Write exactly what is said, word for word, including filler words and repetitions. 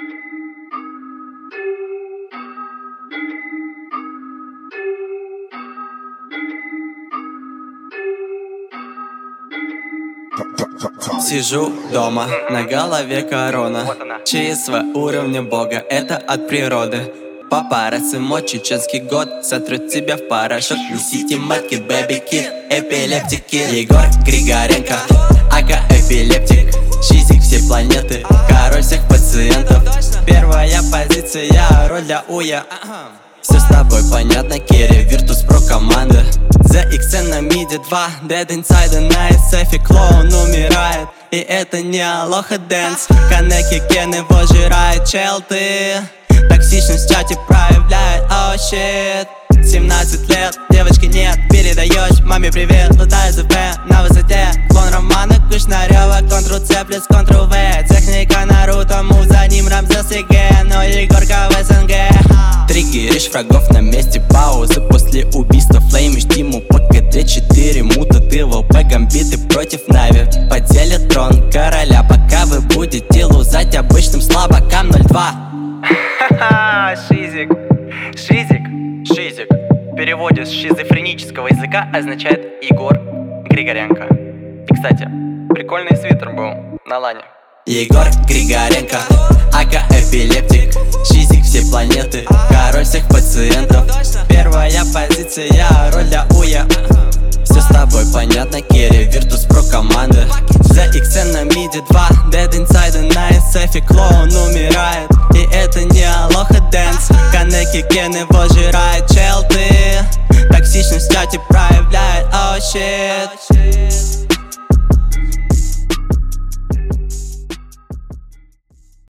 Сижу дома, на голове корона. ЧСВ уровня бога, это от природы. Папарацци, мой чеченский год сотрут тебя в порошок. Несите матки, бэби кит, эпилептики. Егор Григоренко, ака эпилептик. Шизик все планеты, король всех пациентов. Первая позиция, роль для уя. Все с тобой понятно, Керри, Virtus Pro команда. зэ икс эн на миде два, Dead Inside на эс эф, клоун умирает. И это не Алоха Дэнс. Канеки Кен его жирает, чел ты. Токсичность в чате проявляет, oh shit. семнадцать лет, девочки нет, передаешь маме привет. Лутай зэ пэ на высоте, клон Романа Кушнарева. Контрол-Ц плюс Контрол-В, техника Наруто, мув за ним Рамзес и Гэ. Но Егорка в эс эн гэ. Триггеришь врагов на месте паузы после убийства. Флеймишь Тиму по ка дэ четыре, мута ты в ЛП, гамбиты против Нави. Поделят трон короля, пока вы будете лузать обычным слабакам ноль два. Ха-ха, Шизик, Шизик, Шизик. В переводе с шизофренического языка означает Егор Григоренко. И, кстати, прикольный свитер был на лане. Егор Григоренко, ака эпилептик. Шизик все планеты, король всех пациентов. Первая позиция, роль для уя. Все с тобой понятно, Керри, Virtus Pro команда. зэ икс эн на миде два, Dead Inside на эс эф, клоун умирает. И это не Алоха Дэнс. Канеки Кен его жирает, чел ты. Токсичность в чате проявляет, oh shit.